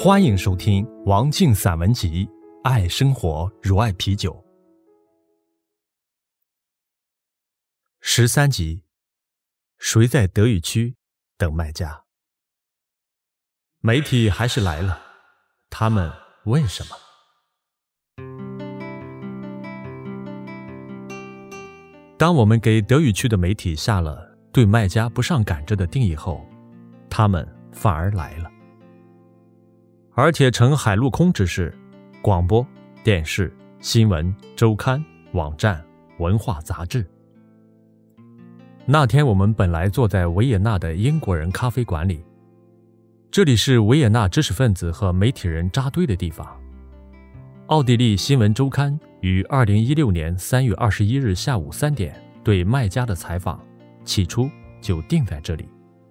欢迎收听王静散文集《爱生活如爱啤酒》13集。谁在德语区等卖家？媒体还是来了，他们问什么？当我们给德语区的媒体下了对卖家不上赶着的定义后，他们反而来了，而且呈海陆空之势，广播、电视、新闻、周刊、网站、文化杂志。那天我们本来坐在维也纳的英国人咖啡馆里，这里是维也纳知识分子和媒体人扎堆的地方。奥地利新闻周刊于2016年3月21日下午3点对卖家的采访，起初就定在这里。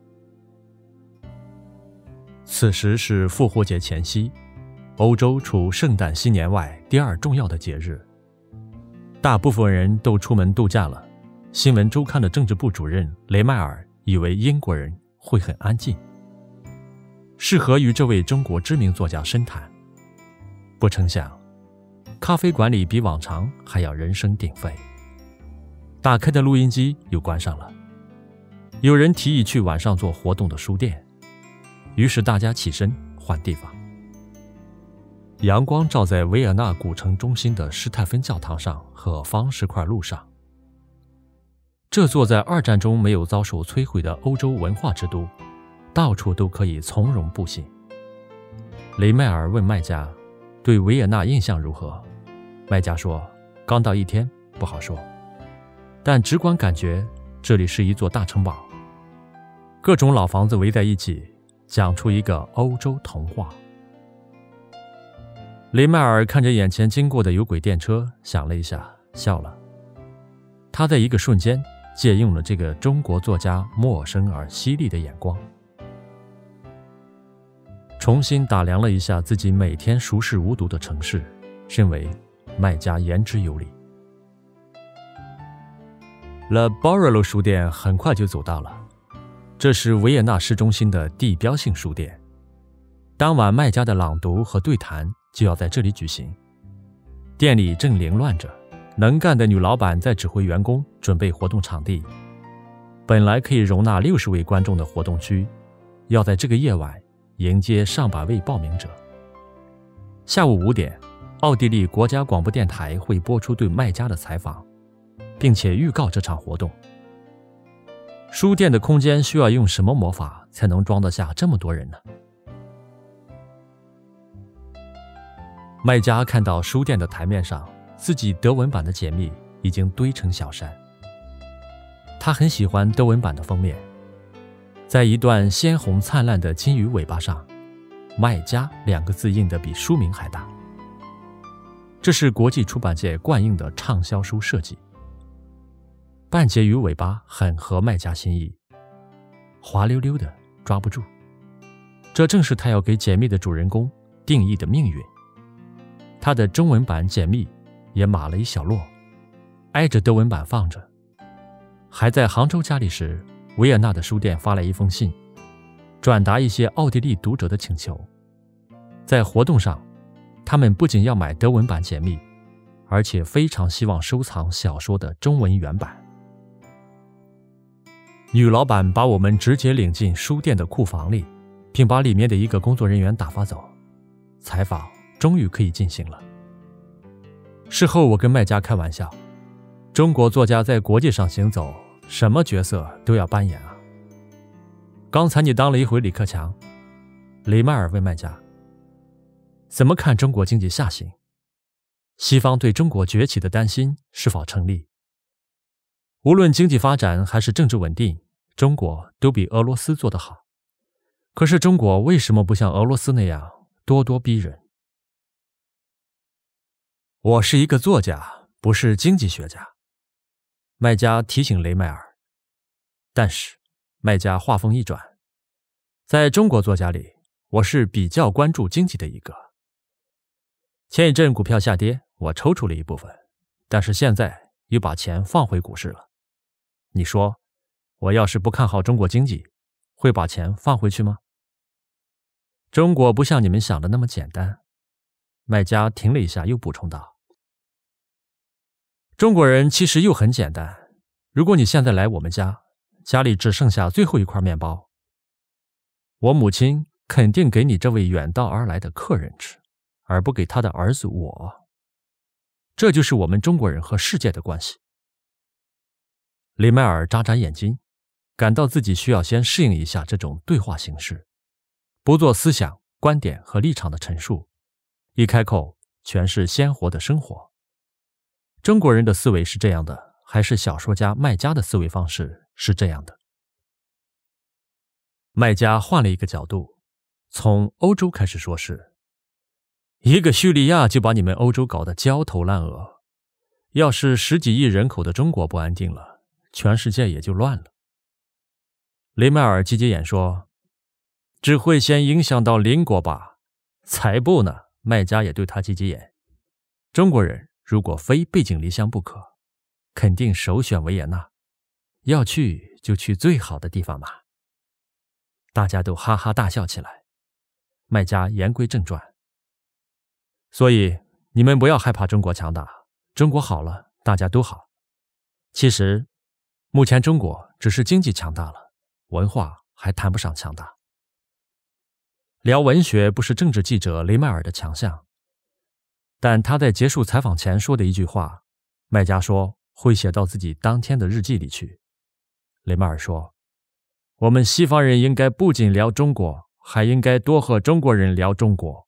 此时是复活节前夕，欧洲除圣诞新年外第二重要的节日，大部分人都出门度假了。新闻周刊的政治部主任雷迈尔以为英国人会很安静，适合与这位中国知名作家深谈。不成想，咖啡馆里比往常还要人声鼎沸，打开的录音机又关上了。有人提议去晚上做活动的书店，于是大家起身换地方。阳光照在维也纳古城中心的施泰芬教堂上和方石块路上。这座在二战中没有遭受摧毁的欧洲文化之都，到处都可以从容步行。雷迈尔问卖家对维也纳印象如何，卖家说刚到1天，不好说，但直观感觉这里是一座大城堡，各种老房子围在一起，讲出一个欧洲童话。雷迈尔看着眼前经过的有轨电车，想了一下，笑了。他在一个瞬间借用了这个中国作家陌生而犀利的眼光，重新打量了一下自己每天熟视无睹的城市，认为卖家言之有理。Le Borrello 书店很快就走到了，这是维也纳市中心的地标性书店。当晚卖家的朗读和对谈就要在这里举行，店里正凌乱着，能干的女老板在指挥员工准备活动场地。本来可以容纳60位观众的活动区，要在这个夜晚迎接上百位报名者。下午5点，奥地利国家广播电台会播出对卖家的采访，并且预告这场活动。书店的空间需要用什么魔法才能装得下这么多人呢？卖家看到书店的台面上自己德文版的解密已经堆成小山。他很喜欢德文版的封面，在一段鲜红灿烂的金鱼尾巴上，卖家2个字印得比书名还大。这是国际出版界惯用的畅销书设计。半截鱼尾巴很合卖家心意，滑溜溜的，抓不住。这正是他要给解密的主人公定义的命运。他的中文版解密也码了一小摞，挨着德文版放着。还在杭州家里时，维也纳的书店发来一封信，转达一些奥地利读者的请求。在活动上，他们不仅要买德文版解密，而且非常希望收藏小说的中文原版。女老板把我们直接领进书店的库房里，并把里面的一个工作人员打发走。采访终于可以进行了。事后我跟卖家开玩笑，中国作家在国际上行走，什么角色都要扮演啊。刚才你当了一回李克强。雷迈尔问卖家，怎么看中国经济下行？西方对中国崛起的担心是否成立？无论经济发展还是政治稳定，中国都比俄罗斯做得好。可是中国为什么不像俄罗斯那样咄咄逼人？我是一个作家，不是经济学家，卖家提醒雷迈尔。但是卖家话锋一转，在中国作家里，我是比较关注经济的一个。前一阵股票下跌，我抽出了一部分，但是现在又把钱放回股市了。你说，我要是不看好中国经济，会把钱放回去吗？ 中国不像你们想的那么简单。麦加停了一下，又补充道：中国人其实又很简单，如果你现在来我们家，家里只剩下最后一块面包，我母亲肯定给你这位远道而来的客人吃，而不给他的儿子我。这就是我们中国人和世界的关系。雷迈尔眨眨眼睛，感到自己需要先适应一下这种对话形式，不做思想、观点和立场的陈述，一开口全是鲜活的生活。中国人的思维是这样的，还是小说家麦加的思维方式是这样的？麦加换了一个角度，从欧洲开始说事。一个叙利亚就把你们欧洲搞得焦头烂额，要是10几亿人口的中国不安定了，全世界也就乱了。雷迈尔挤挤眼说：只会先影响到邻国吧？才不呢！麦加也对他挤挤眼。中国人如果非背井离乡不可，肯定首选维也纳，要去就去最好的地方嘛。大家都哈哈大笑起来。麦加言归正传：所以你们不要害怕中国强大，中国好了，大家都好。其实目前中国只是经济强大了，文化还谈不上强大。聊文学不是政治记者雷迈尔的强项，但他在结束采访前说的一句话，麦加说会写到自己当天的日记里去。雷迈尔说：我们西方人应该不仅聊中国，还应该多和中国人聊中国。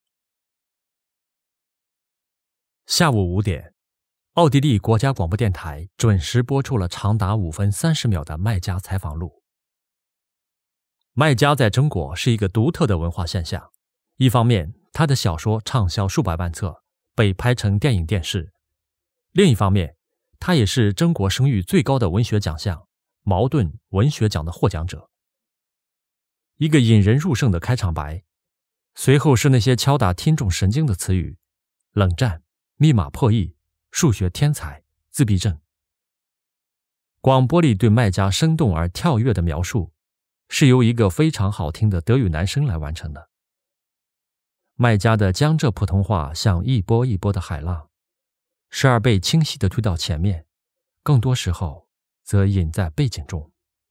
下午5点，奥地利国家广播电台准时播出了长达5分30秒的麦加采访录。麦加在中国是一个独特的文化现象，一方面他的小说畅销数百万册，被拍成电影电视；另一方面，他也是中国声誉最高的文学奖项茅盾文学奖的获奖者。一个引人入胜的开场白，随后是那些敲打听众神经的词语：冷战、密码破译、数学天才、自闭症。广播里对麦加生动而跳跃的描述，是由一个非常好听的德语男声来完成的。麦加的江浙普通话像一波一波的海浪，时而被清晰地推到前面，更多时候则隐在背景中。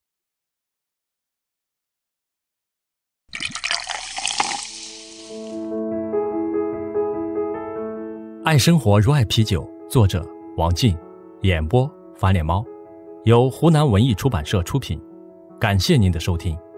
爱生活如爱啤酒，作者王静，演播翻脸猫，由湖南文艺出版社出品。感谢您的收听。